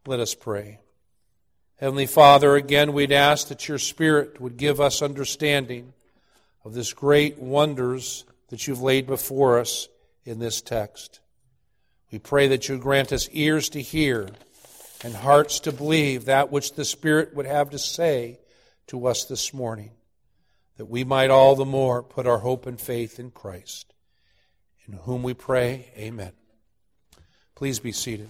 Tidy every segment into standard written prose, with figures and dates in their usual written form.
Let us pray. Heavenly Father, again we'd ask that your Spirit would give us understanding of this great wonders that you've laid before us in this text. We pray that you grant us ears to hear and hearts to believe that which the Spirit would have to say to us this morning, that we might all the more put our hope and faith in Christ, in whom we pray, amen. Please be seated.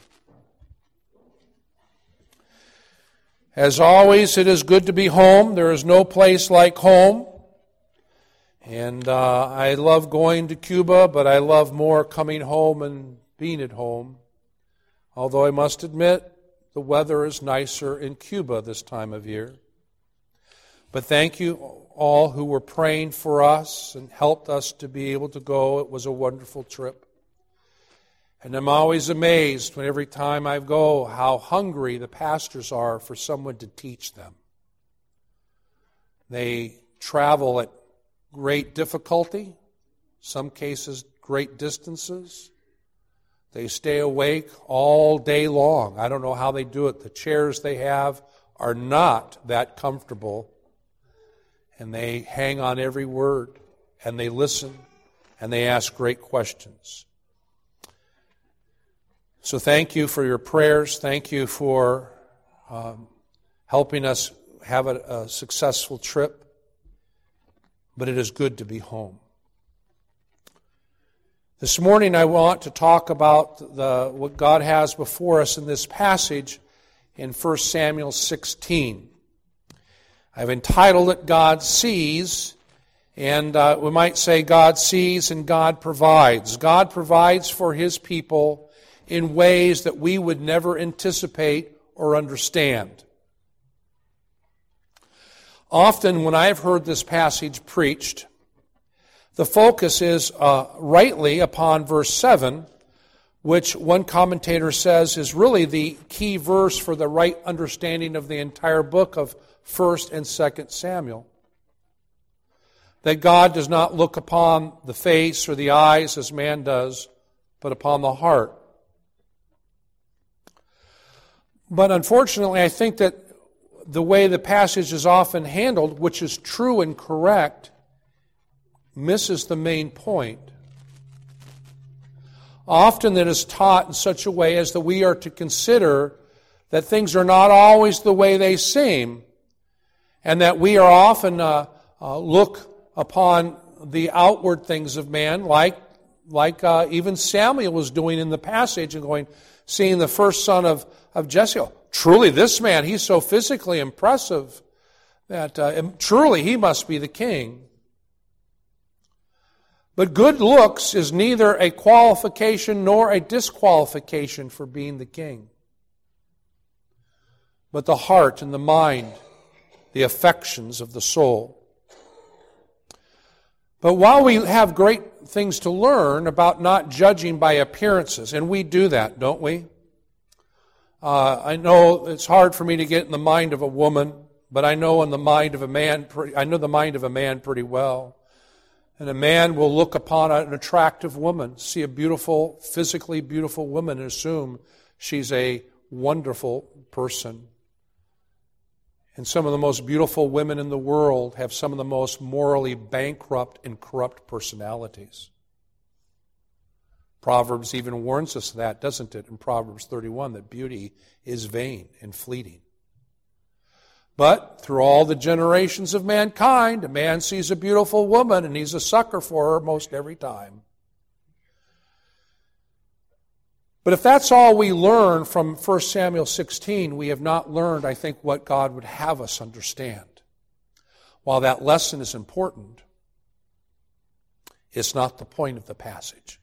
As always, it is good to be home. There is no place like home. And I love going to Cuba, but I love more coming home and being at home. Although I must admit, the weather is nicer in Cuba this time of year. But thank you all who were praying for us and helped us to be able to go. It was a wonderful trip. And I'm always amazed when every time I go how hungry the pastors are for someone to teach them. They travel at great difficulty, some cases great distances. They stay awake all day long. I don't know how they do it. The chairs they have are not that comfortable. And they hang on every word, and they listen, and they ask great questions. So thank you for your prayers. Thank you for helping us have a successful trip. But it is good to be home. This morning I want to talk about what God has before us in this passage in 1 Samuel 16. I've entitled it God Sees, and we might say God sees and God provides. God provides for His people in ways that we would never anticipate or understand. Often when I've heard this passage preached, the focus is rightly upon verse 7, which one commentator says is really the key verse for the right understanding of the entire book of 1st and 2nd Samuel. That God does not look upon the face or the eyes as man does, but upon the heart. But unfortunately, I think that the way the passage is often handled, which is true and correct, misses the main point. Often it is taught in such a way as that we are to consider that things are not always the way they seem, and that we are often look upon the outward things of man, like even Samuel was doing in the passage, and seeing the first son of Jesse. Truly, this man, he's so physically impressive that truly he must be the king. But good looks is neither a qualification nor a disqualification for being the king. But the heart and the mind, the affections of the soul. But while we have great things to learn about not judging by appearances, and we do that, don't we? I know it's hard for me to get in the mind of a woman, but I know the mind of a man pretty well. And a man will look upon an attractive woman, see a beautiful, physically beautiful woman, and assume she's a wonderful person. And some of the most beautiful women in the world have some of the most morally bankrupt and corrupt personalities. Proverbs even warns us of that, doesn't it, in Proverbs 31, that beauty is vain and fleeting. But through all the generations of mankind, a man sees a beautiful woman and he's a sucker for her most every time. But if that's all we learn from 1 Samuel 16, we have not learned, I think, what God would have us understand. While that lesson is important, it's not the point of the passage.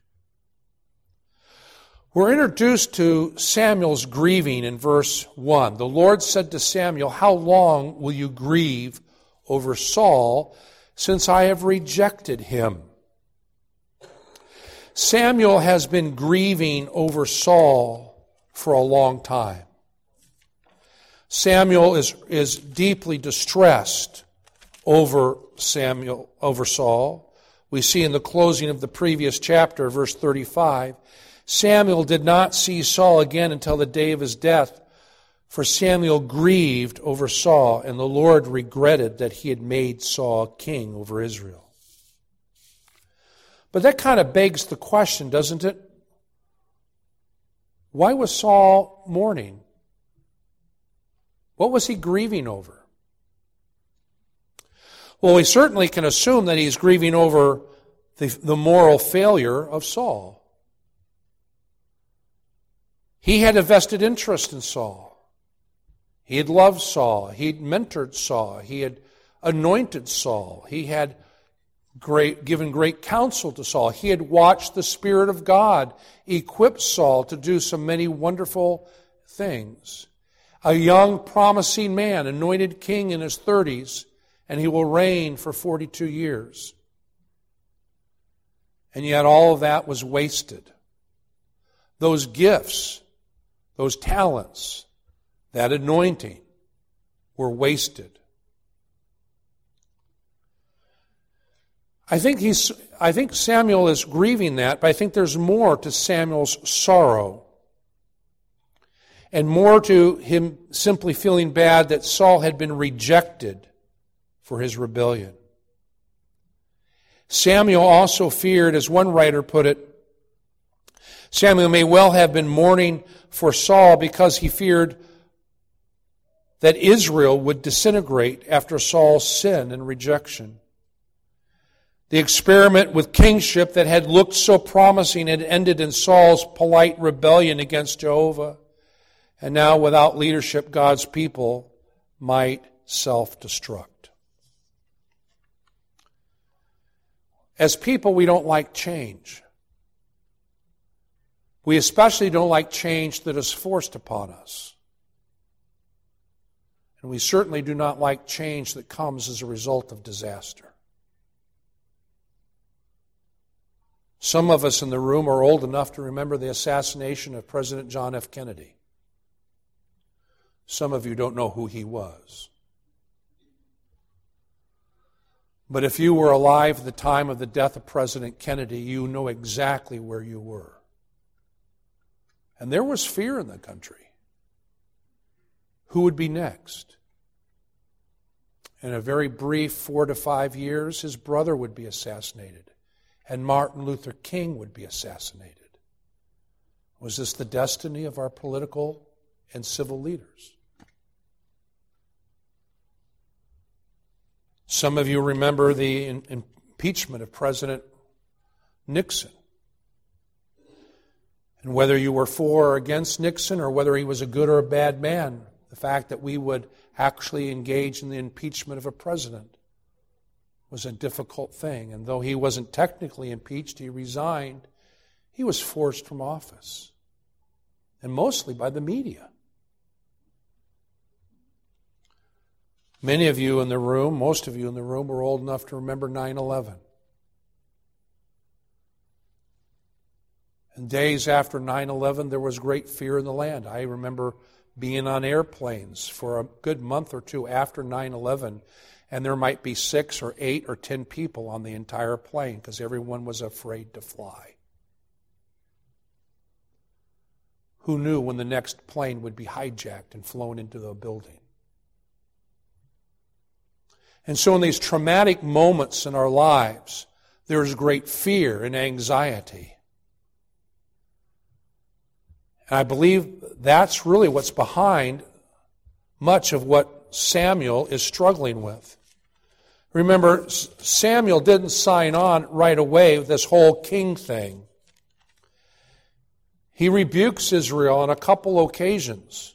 We're introduced to Samuel's grieving in verse 1. The Lord said to Samuel, "How long will you grieve over Saul, since I have rejected him?" Samuel has been grieving over Saul for a long time. Samuel is deeply distressed over Saul. We see in the closing of the previous chapter, verse 35, Samuel did not see Saul again until the day of his death, For Samuel grieved over Saul, and the Lord regretted that he had made Saul king over Israel. But that kind of begs the question, doesn't it? Why was Saul mourning? What was he grieving over? Well, we certainly can assume that he's grieving over the moral failure of Saul. He had a vested interest in Saul. He had loved Saul. He had mentored Saul. He had anointed Saul. He had given great counsel to Saul. He had watched the Spirit of God equip Saul to do so many wonderful things. A young, promising man, anointed king in his 30s, and he will reign for 42 years. And yet all of that was wasted. Those gifts, those talents, that anointing were wasted. I think Samuel is grieving that, but I think there's more to Samuel's sorrow. And more to him simply feeling bad that Saul had been rejected for his rebellion. Samuel also feared, as one writer put it, Samuel may well have been mourning for Saul because he feared that Israel would disintegrate after Saul's sin and rejection. The experiment with kingship that had looked so promising had ended in Saul's polite rebellion against Jehovah. And now, without leadership, God's people might self-destruct. As people, we don't like change. We especially don't like change that is forced upon us. And we certainly do not like change that comes as a result of disaster. Some of us in the room are old enough to remember the assassination of President John F. Kennedy. Some of you don't know who he was. But if you were alive at the time of the death of President Kennedy, you know exactly where you were. And there was fear in the country. Who would be next? In a very brief 4 to 5 years, his brother would be assassinated, and Martin Luther King would be assassinated. Was this the destiny of our political and civil leaders? Some of you remember the impeachment of President Nixon. And whether you were for or against Nixon, or whether he was a good or a bad man, the fact that we would actually engage in the impeachment of a president was a difficult thing. And though he wasn't technically impeached, he resigned, he was forced from office. And mostly by the media. Many of you in the room, most of you in the room, were old enough to remember 9/11. And days after 9/11, there was great fear in the land. I remember being on airplanes for a good month or two after 9/11, and there might be 6 or 8 or 10 people on the entire plane because everyone was afraid to fly. Who knew when the next plane would be hijacked and flown into the building? And so in these traumatic moments in our lives, there is great fear and anxiety. And I believe that's really what's behind much of what Samuel is struggling with. Remember, Samuel didn't sign on right away with this whole king thing. He rebukes Israel on a couple occasions.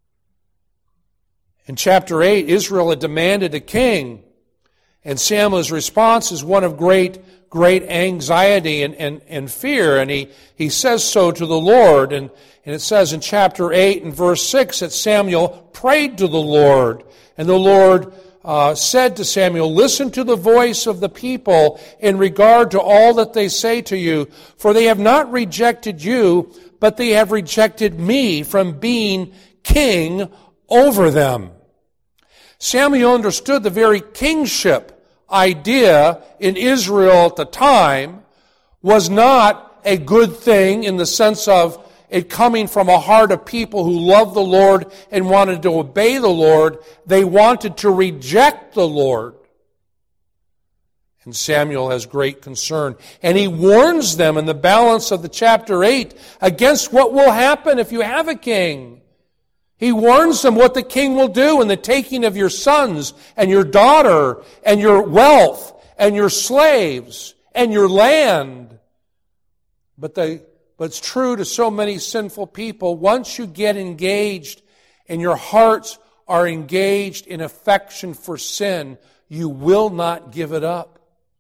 In chapter 8, Israel had demanded a king, and Samuel's response is one of great anxiety and fear, and he says so to the Lord. And it says in chapter 8 and verse 6 that Samuel prayed to the Lord, and the Lord said to Samuel, "Listen to the voice of the people in regard to all that they say to you, for they have not rejected you, but they have rejected me from being king over them." Samuel understood the very kingship idea in Israel at the time was not a good thing in the sense of it coming from a heart of people who loved the Lord and wanted to obey the Lord. They wanted to reject the Lord. And Samuel has great concern. And he warns them in the balance of the chapter 8 against what will happen if you have a king. He warns them what the king will do in the taking of your sons and your daughter and your wealth and your slaves and your land. But it's true to so many sinful people. Once you get engaged and your hearts are engaged in affection for sin, you will not give it up.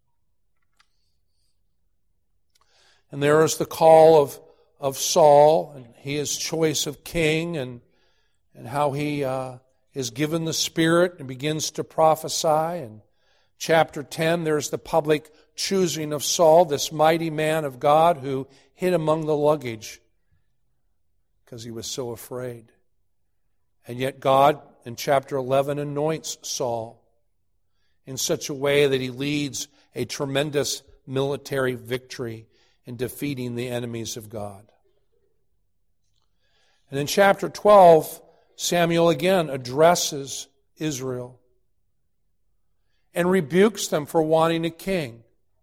And there is the call of Saul and his choice of king and how he is given the Spirit and begins to prophesy. And chapter 10, there's the public choosing of Saul, this mighty man of God who hid among the luggage because he was so afraid. And yet God, in chapter 11, anoints Saul in such a way that he leads a tremendous military victory in defeating the enemies of God. And in chapter 12, Samuel again addresses Israel and rebukes them for wanting a king.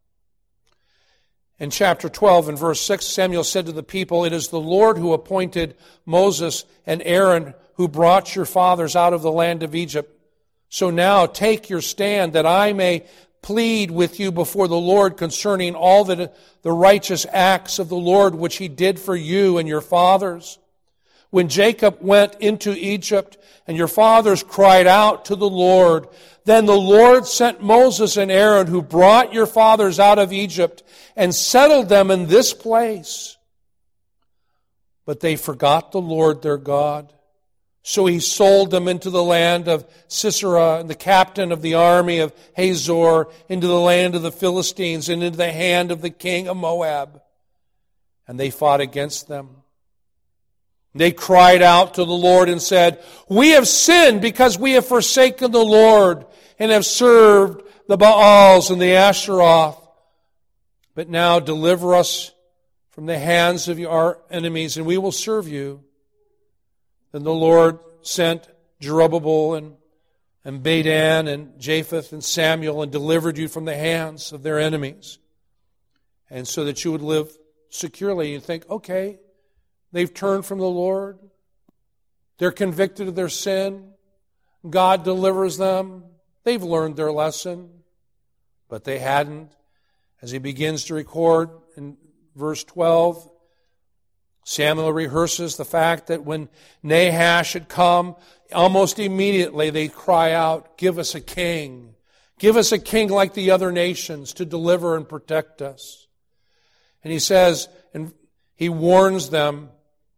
In chapter 12 and verse 6, Samuel said to the people, "It is the Lord who appointed Moses and Aaron who brought your fathers out of the land of Egypt. So now take your stand that I may plead with you before the Lord concerning all the righteous acts of the Lord which he did for you and your fathers. When Jacob went into Egypt and your fathers cried out to the Lord, then the Lord sent Moses and Aaron who brought your fathers out of Egypt and settled them in this place. But they forgot the Lord their God. So he sold them into the land of Sisera, and the captain of the army of Hazor, into the land of the Philistines, and into the hand of the king of Moab. And they fought against them. They cried out to the Lord and said, 'We have sinned because we have forsaken the Lord and have served the Baals and the Asheroth. But now deliver us from the hands of our enemies, and we will serve you.' Then the Lord sent Jerubbabel and Badan and Japheth and Samuel and delivered you from the hands of their enemies. And so that you would live securely. You think, okay, they've turned from the Lord. They're convicted of their sin. God delivers them. They've learned their lesson. But they hadn't. As he begins to record in verse 12, Samuel rehearses the fact that when Nahash had come, almost immediately they cry out, 'Give us a king. Give us a king like the other nations to deliver and protect us.' And he says, and he warns them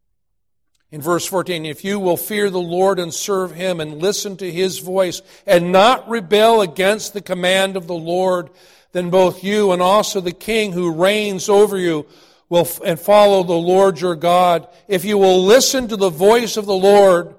in verse 14, 'If you will fear the Lord and serve him and listen to his voice and not rebel against the command of the Lord, then both you and also the king who reigns over you will and follow the Lord your God. If you will listen to the voice of the Lord,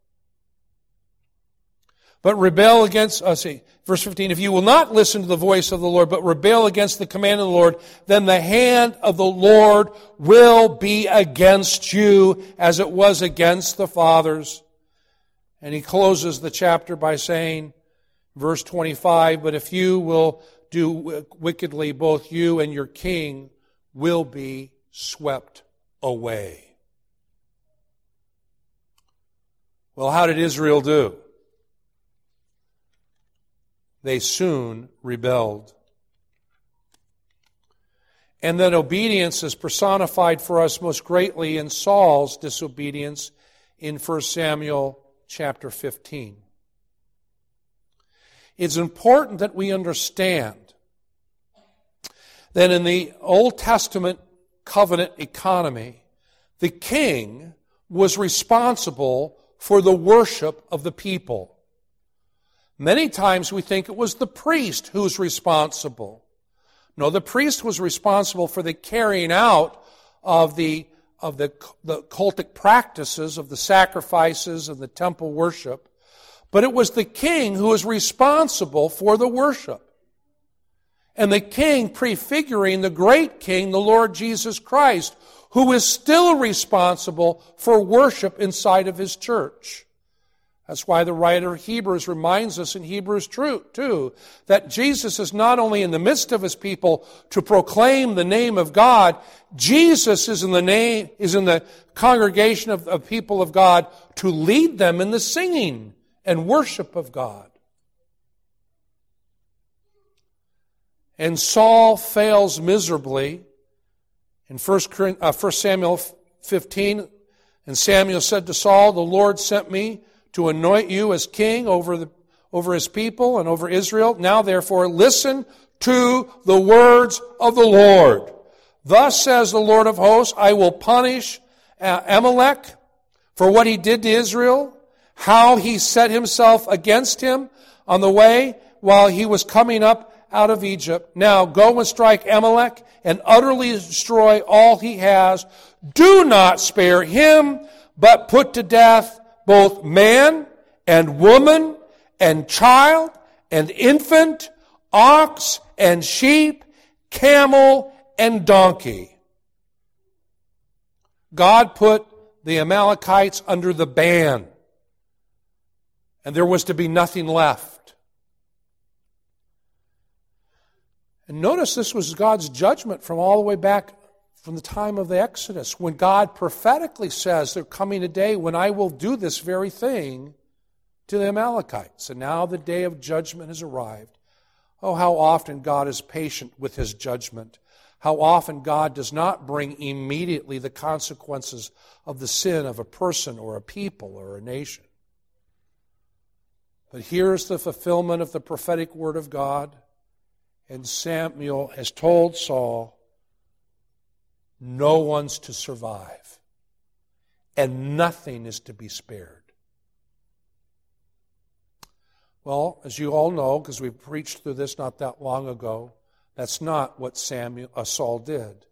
but rebel against,' verse 15, 'If you will not listen to the voice of the Lord, but rebel against the command of the Lord, then the hand of the Lord will be against you as it was against the fathers.' And he closes the chapter by saying, verse 25, 'But if you will do wickedly, both you and your king will be swept away.'" Well, how did Israel do? They soon rebelled. And that obedience is personified for us most greatly in Saul's disobedience in 1 Samuel chapter 15. It's important that we understand that in the Old Testament covenant economy, the king was responsible for the worship of the people. Many times we think it was the priest who's responsible. No, the priest was responsible for the carrying out of the cultic practices of the sacrifices and the temple worship, but it was the king who was responsible for the worship. And the king prefiguring the great king, the Lord Jesus Christ, who is still responsible for worship inside of his church. That's why the writer of Hebrews reminds us in Hebrews 2 that Jesus is not only in the midst of his people to proclaim the name of God, Jesus is in the congregation of people of God to lead them in the singing and worship of God. And Saul fails miserably. In 1 Samuel 15, and Samuel said to Saul, "The Lord sent me to anoint you as king over his people and over Israel. Now therefore listen to the words of the Lord. Thus says the Lord of hosts, I will punish Amalek for what he did to Israel, how he set himself against him on the way while he was coming up out of Egypt. Now go and strike Amalek and utterly destroy all he has. Do not spare him, but put to death both man and woman and child and infant, ox and sheep, camel and donkey." God put the Amalekites under the ban, and there was to be nothing left. And notice this was God's judgment from all the way back from the time of the Exodus, when God prophetically says there's coming a day when I will do this very thing to the Amalekites. And now the day of judgment has arrived. Oh, how often God is patient with his judgment. How often God does not bring immediately the consequences of the sin of a person or a people or a nation. But here's the fulfillment of the prophetic word of God. And Samuel has told Saul, no one's to survive, and nothing is to be spared. Well, as you all know, because we preached through this not that long ago, that's not what Saul did.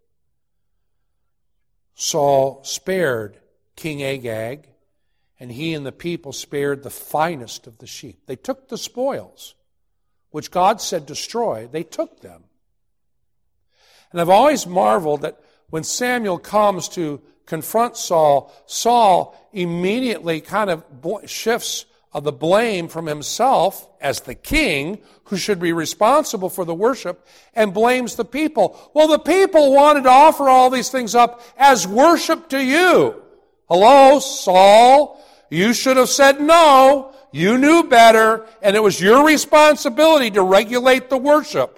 Saul spared King Agag, and he and the people spared the finest of the sheep. They took the spoils, which God said destroy. They took them. And I've always marveled that when Samuel comes to confront Saul, Saul immediately kind of shifts the blame from himself as the king, who should be responsible for the worship, and blames the people. Well, the people wanted to offer all these things up as worship to you. Hello, Saul? You should have said no. You knew better, and it was your responsibility to regulate the worship.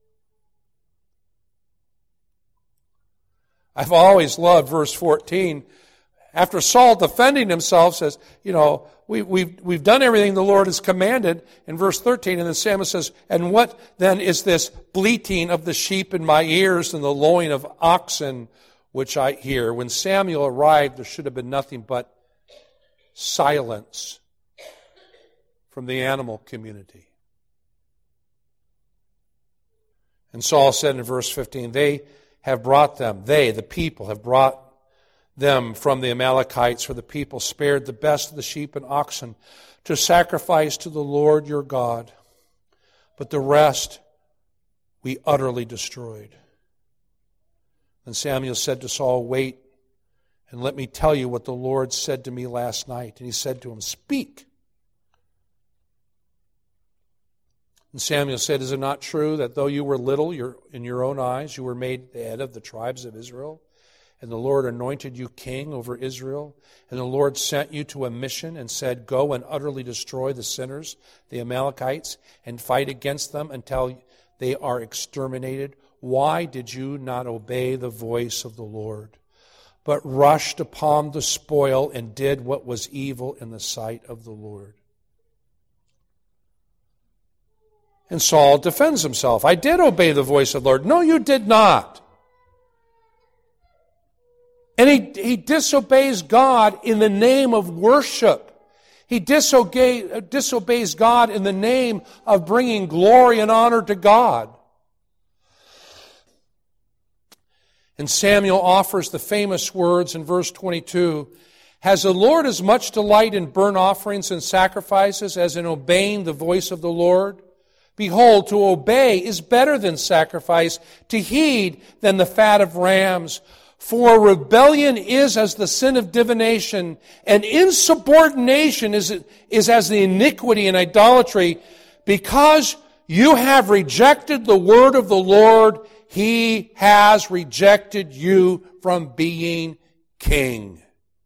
I've always loved verse 14. After Saul defending himself says, we've done everything the Lord has commanded in verse 13. And then Samuel says, and what then is this bleating of the sheep in my ears and the lowing of oxen which I hear? When Samuel arrived, there should have been nothing but silence from the animal community. And Saul said in verse 15, the people have brought them from the Amalekites, for the people spared the best of the sheep and oxen to sacrifice to the Lord your God. But the rest we utterly destroyed. Then Samuel said to Saul, wait, and let me tell you what the Lord said to me last night. And he said to him, speak. And Samuel said, is it not true that though you were little in your own eyes, you were made the head of the tribes of Israel? And the Lord anointed you king over Israel. And the Lord sent you to a mission and said, go and utterly destroy the sinners, the Amalekites, and fight against them until they are exterminated. Why did you not obey the voice of the Lord, but rushed upon the spoil and did what was evil in the sight of the Lord? And Saul defends himself. I did obey the voice of the Lord. No, you did not. And he disobeys God in the name of worship. He disobeys God in the name of bringing glory and honor to God. And Samuel offers the famous words in verse 22, has the Lord as much delight in burnt offerings and sacrifices as in obeying the voice of the Lord? Behold, to obey is better than sacrifice, to heed than the fat of rams. For rebellion is as the sin of divination, and insubordination is as the iniquity and idolatry. Because you have rejected the word of the Lord, He has rejected you from being king.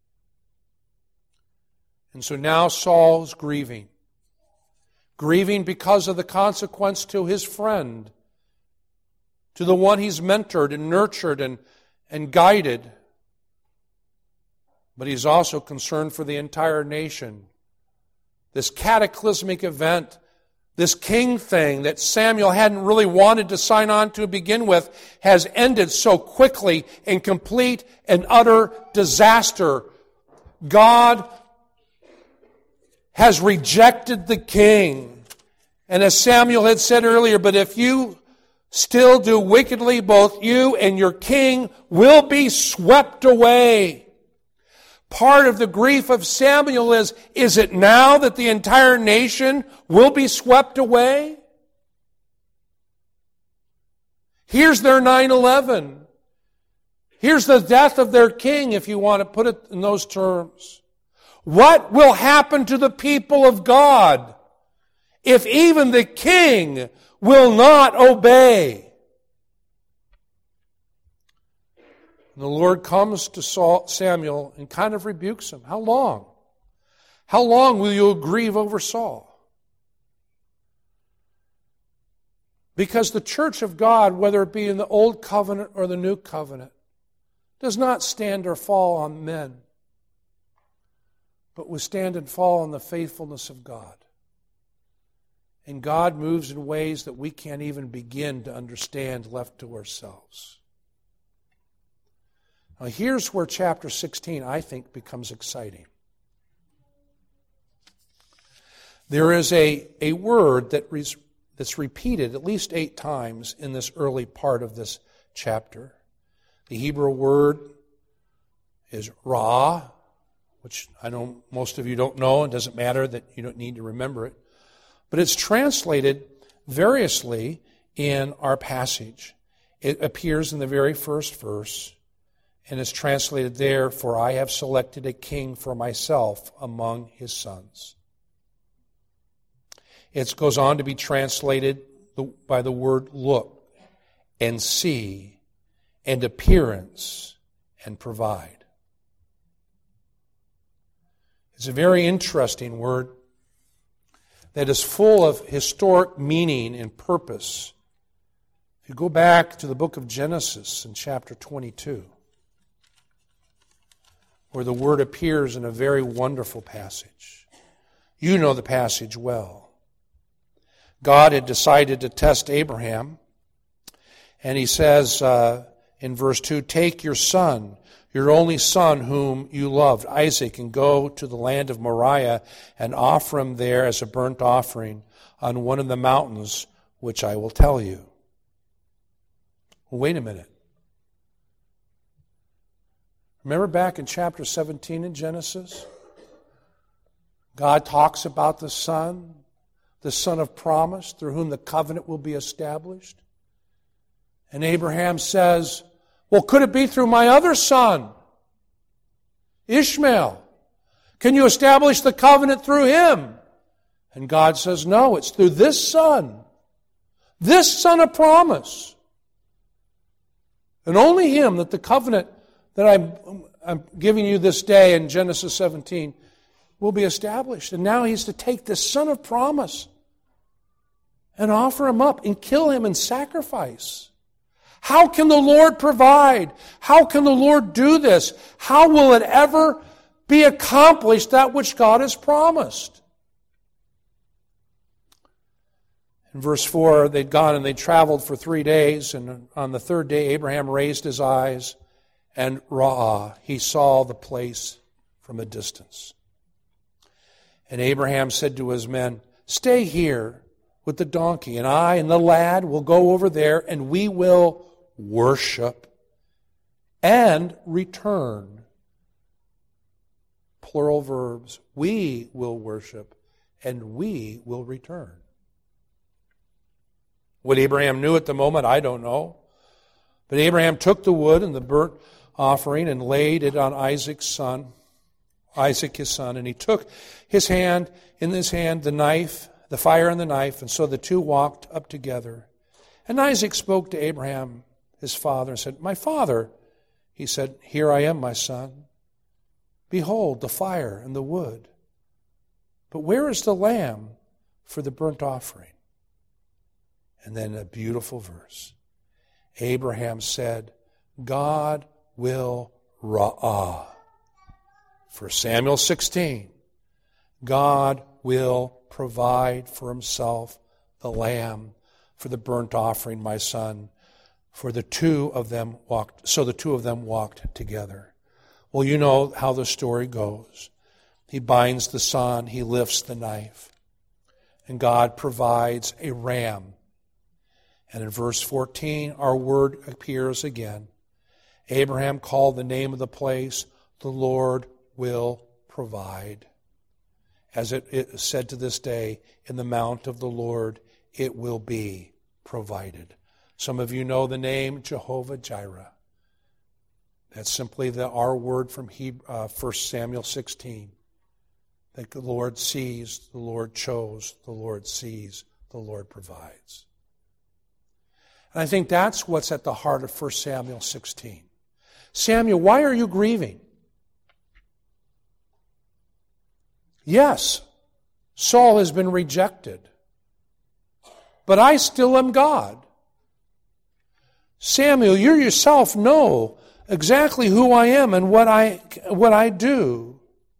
And so now Saul is grieving. Grieving because of the consequence to his friend, to the one he's mentored and nurtured and guided. But he's also concerned for the entire nation. This cataclysmic event, this king thing that Samuel hadn't really wanted to sign on to begin with, has ended so quickly in complete and utter disaster. God has rejected the king. And as Samuel had said earlier, but if you still do wickedly, both you and your king will be swept away. Part of the grief of Samuel is it now that the entire nation will be swept away? Here's their 9/11. Here's the death of their king, if you want to put it in those terms. What will happen to the people of God if even the king will not obey? And the Lord comes to Samuel and kind of rebukes him. How long? How long will you grieve over Saul? Because the church of God, whether it be in the Old Covenant or the New Covenant, does not stand or fall on men, but will stand and fall on the faithfulness of God. And God moves in ways that we can't even begin to understand left to ourselves. Now here's where chapter 16, I think, becomes exciting. There is a word that's repeated at least 8 times in this early part of this chapter. The Hebrew word is ra, which I know most of you don't know. It doesn't matter that you don't need to remember it. But it's translated variously in our passage. It appears in the very first verse, and it's translated there, for I have selected a king for myself among his sons. It goes on to be translated by the word look and see and appearance and provide. It's a very interesting word that is full of historic meaning and purpose. If you go back to the book of Genesis in chapter 22, where the word appears in a very wonderful passage. You know the passage well. God had decided to test Abraham, and he says in verse 2, take your son, your only son whom you loved, Isaac, and go to the land of Moriah and offer him there as a burnt offering on one of the mountains which I will tell you. Well, wait a minute. Remember back in chapter 17 in Genesis? God talks about the son of promise, through whom the covenant will be established. And Abraham says, well, could it be through my other son, Ishmael? Can you establish the covenant through him? And God says, no, it's through this son of promise. And only him that the covenant that I'm giving you this day in Genesis 17 will be established. And now he's to take this son of promise and offer him up and kill him and sacrifice. How can the Lord provide? How can the Lord do this? How will it ever be accomplished, that which God has promised? In verse 4, they'd gone and they traveled for 3 days, and on the 3rd day Abraham raised his eyes, and he saw the place from a distance. And Abraham said to his men, stay here with the donkey, and I and the lad will go over there, and we will worship and return. Plural verbs. We will worship and we will return. What Abraham knew at the moment, I don't know. But Abraham took the wood and the burnt offering and laid it on Isaac his son, and he took in his hand the knife, the fire and the knife, and so the two walked up together. And Isaac spoke to Abraham, his father, and said, "My father." He said, "Here I am, my son. Behold, the fire and the wood. But where is the lamb for the burnt offering?" And then a beautiful verse. Abraham said, "God will ra'ah." 1 Samuel 16. God will provide for himself the lamb for the burnt offering, my son. So the two of them walked together. Well, you know how the story goes. He binds the son, he lifts the knife, and God provides a ram. And in verse 14, our word appears again. Abraham called the name of the place, "The Lord will provide." As it is said to this day, in the mount of the Lord it will be provided. Some of you know the name Jehovah Jireh. That's simply our word from 1 Samuel 16. That the Lord sees, the Lord chose, the Lord sees, the Lord provides. And I think that's what's at the heart of 1 Samuel 16. Samuel, why are you grieving? Yes, Saul has been rejected, but I still am God. Samuel, you yourself know exactly who I am and what I do.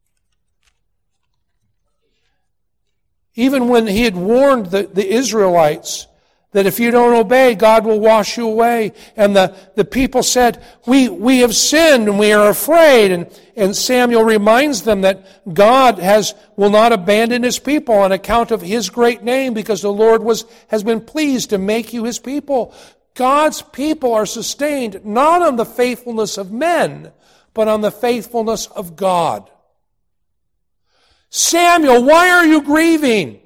Even when he had warned the Israelites that if you don't obey, God will wash you away. And the people said, we have sinned and we are afraid. And Samuel reminds them that God will not abandon his people on account of his great name, because the Lord has been pleased to make you his people. God's people are sustained not on the faithfulness of men, but on the faithfulness of God. Samuel, why are you grieving?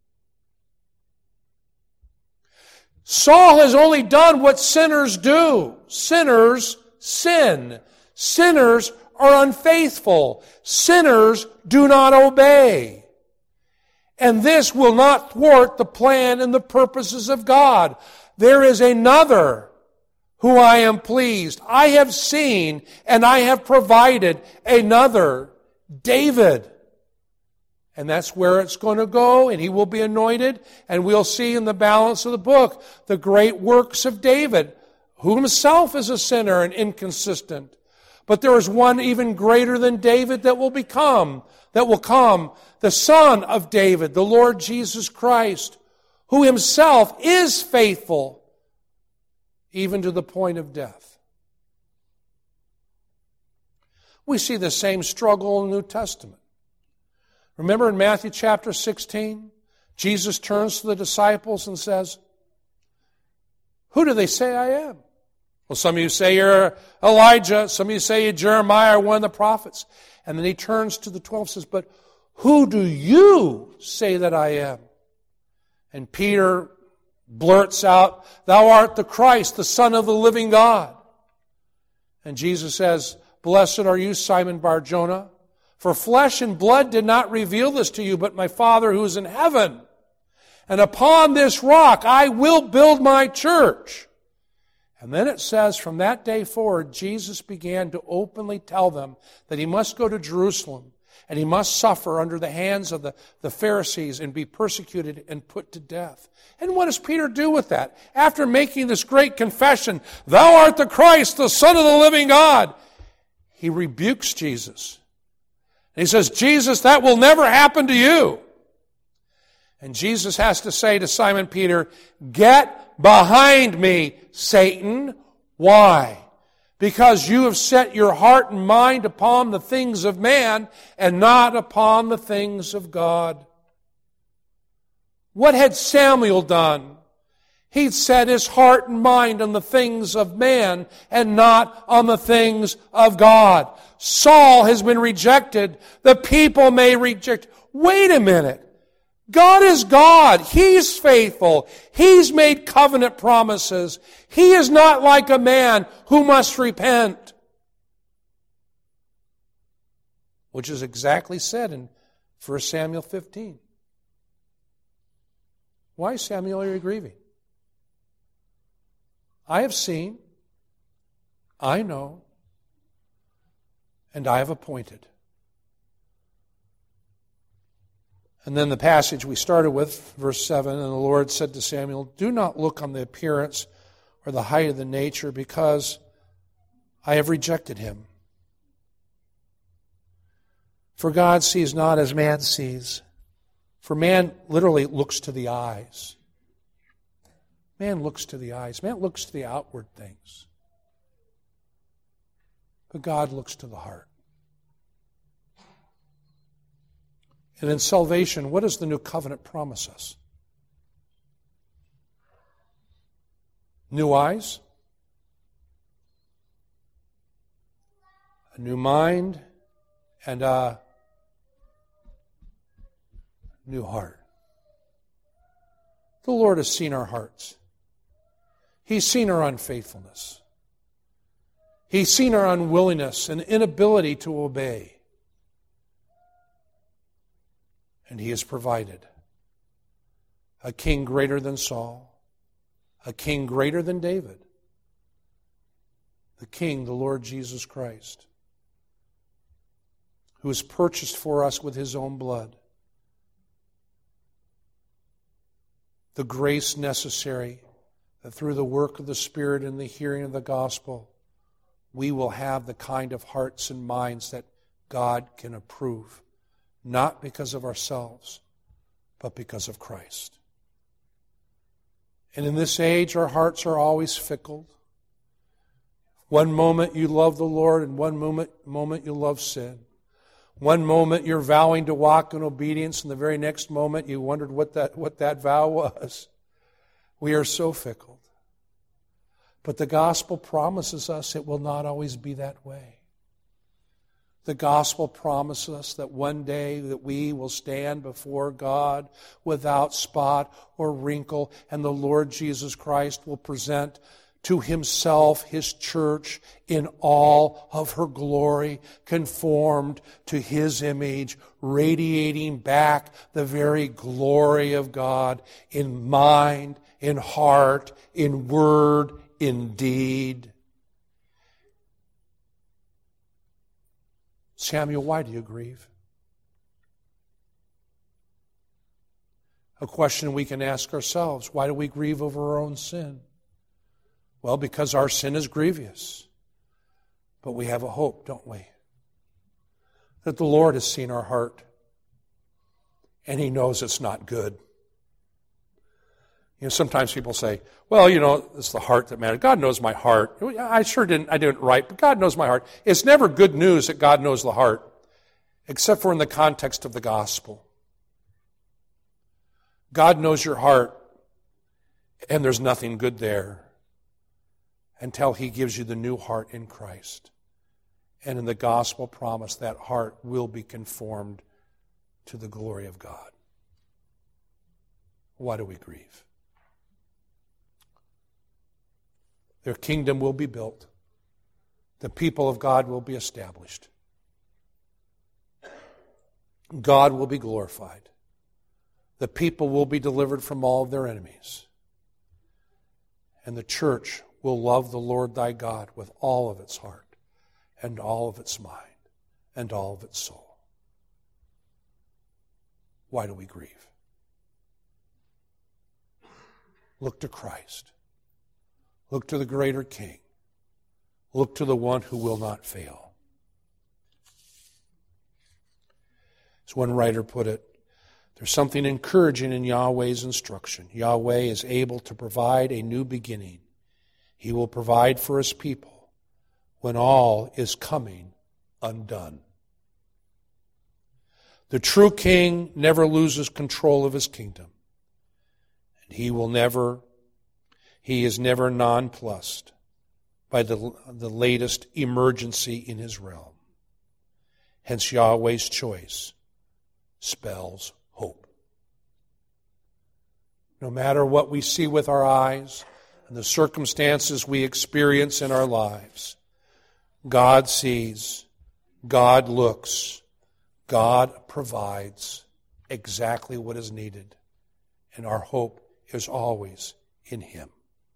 Saul has only done what sinners do. Sinners sin. Sinners are unfaithful. Sinners do not obey. And this will not thwart the plan and the purposes of God. There is another who I am pleased. I have seen and I have provided another, David. And that's where it's going to go, and he will be anointed, and we'll see in the balance of the book the great works of David, who himself is a sinner and inconsistent. But there is one even greater than David that will come, the Son of David, the Lord Jesus Christ, who himself is faithful even to the point of death. We see the same struggle in the New Testament. Remember in Matthew chapter 16, Jesus turns to the disciples and says, "Who do they say I am?" Well, some of you say you're Elijah, some of you say you're Jeremiah or one of the prophets. And then he turns to the 12 and says, "But who do you say that I am?" And Peter blurts out, "Thou art the Christ, the Son of the living God." And Jesus says, "Blessed are you, Simon Bar-Jonah, for flesh and blood did not reveal this to you, but my Father who is in heaven. And upon this rock I will build my church." And then it says, from that day forward, Jesus began to openly tell them that he must go to Jerusalem and he must suffer under the hands of the Pharisees and be persecuted and put to death. And what does Peter do with that? After making this great confession, "Thou art the Christ, the Son of the living God," he rebukes Jesus. And he says, "Jesus, that will never happen to you." And Jesus has to say to Simon Peter, "Get behind me, Satan." Why? Because you have set your heart and mind upon the things of man and not upon the things of God. What had Samuel done? He'd set his heart and mind on the things of man and not on the things of God. Saul has been rejected. The people may reject. Wait a minute. God is God. He's faithful. He's made covenant promises. He is not like a man who must repent. which is exactly said in 1 Samuel 15. Why, Samuel, are you grieving? I have seen, I know, and I have appointed. And then the passage we started with, verse 7, and the Lord said to Samuel, do not look on the appearance or the height of the nature, because I have rejected him. For God sees not as man sees. For man literally looks to the eyes. Man looks to the eyes. Man looks to the outward things. But God looks to the heart. And in salvation, what does the new covenant promise us? New eyes, a new mind, and a new heart. The Lord has seen our hearts. He's seen our unfaithfulness. He's seen our unwillingness and inability to obey. And He has provided a king greater than Saul, a king greater than David, the King, the Lord Jesus Christ, who has purchased for us with His own blood the grace necessary that through the work of the Spirit and the hearing of the gospel, we will have the kind of hearts and minds that God can approve, not because of ourselves, but because of Christ. And in this age, our hearts are always fickle. One moment you love the Lord, and one moment you love sin. One moment you're vowing to walk in obedience, and the very next moment you wondered what that vow was. We are so fickle. But the gospel promises us it will not always be that way. The gospel promises us that one day that we will stand before God without spot or wrinkle, and the Lord Jesus Christ will present to Himself His church in all of her glory, conformed to His image, radiating back the very glory of God in mind, in heart, in word, in deed. Samuel, why do you grieve? A question we can ask ourselves. Why do we grieve over our own sin? Well, because our sin is grievous. But we have a hope, don't we? That the Lord has seen our heart, and He knows it's not good. You know, sometimes people say, well, it's the heart that matters. God knows my heart. I didn't write, but God knows my heart. It's never good news that God knows the heart, except for in the context of the gospel. God knows your heart, and there's nothing good there until He gives you the new heart in Christ. And in the gospel promise, that heart will be conformed to the glory of God. Why do we grieve? Their kingdom will be built. The people of God will be established. God will be glorified. The people will be delivered from all of their enemies. And the church will love the Lord thy God with all of its heart and all of its mind and all of its soul. Why do we grieve? Look to Christ. Look to the greater King. Look to the one who will not fail. As one writer put it, there's something encouraging in Yahweh's instruction. Yahweh is able to provide a new beginning. He will provide for His people when all is coming undone. The true King never loses control of His kingdom. And He is never nonplussed by the latest emergency in His realm. Hence Yahweh's choice spells hope. No matter what we see with our eyes and the circumstances we experience in our lives, God sees, God looks, God provides exactly what is needed, and our hope is always in Him.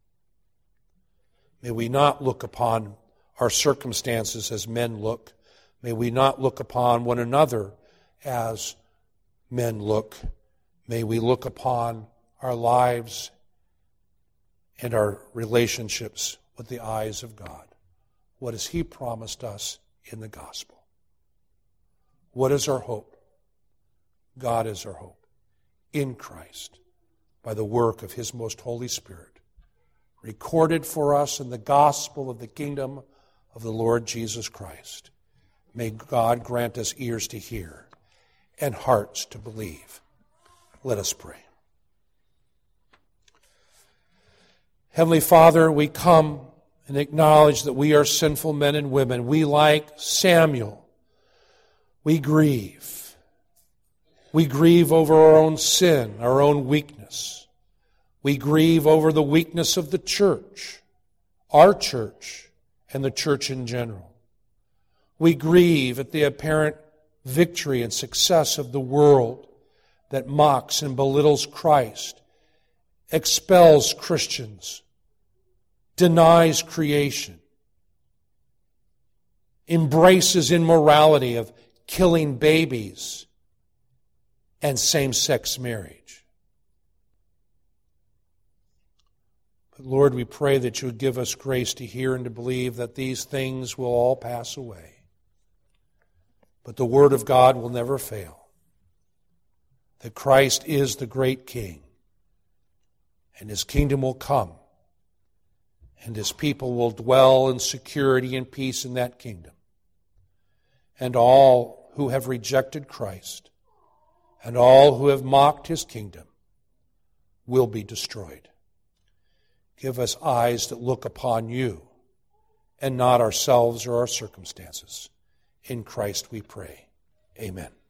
May we not look upon our circumstances as men look. May we not look upon one another as men look. May we look upon our lives and our relationships with the eyes of God. What has He promised us in the gospel? What is our hope? God is our hope in Christ by the work of His most Holy Spirit, recorded for us in the gospel of the kingdom of the Lord Jesus Christ. May God grant us ears to hear and hearts to believe. Let us pray. Heavenly Father, we come and acknowledge that we are sinful men and women. We, like Samuel, we grieve. We grieve over our own sin, our own weakness. We grieve over the weakness of the church, our church, and the church in general. We grieve at the apparent victory and success of the world that mocks and belittles Christ, expels Christians, denies creation, embraces immorality of killing babies and same-sex marriage. But Lord, we pray that you would give us grace to hear and to believe that these things will all pass away. But the Word of God will never fail. That Christ is the great King, and His kingdom will come, and His people will dwell in security and peace in that kingdom. And all who have rejected Christ and all who have mocked His kingdom will be destroyed. Give us eyes that look upon you and not ourselves or our circumstances. In Christ we pray. Amen.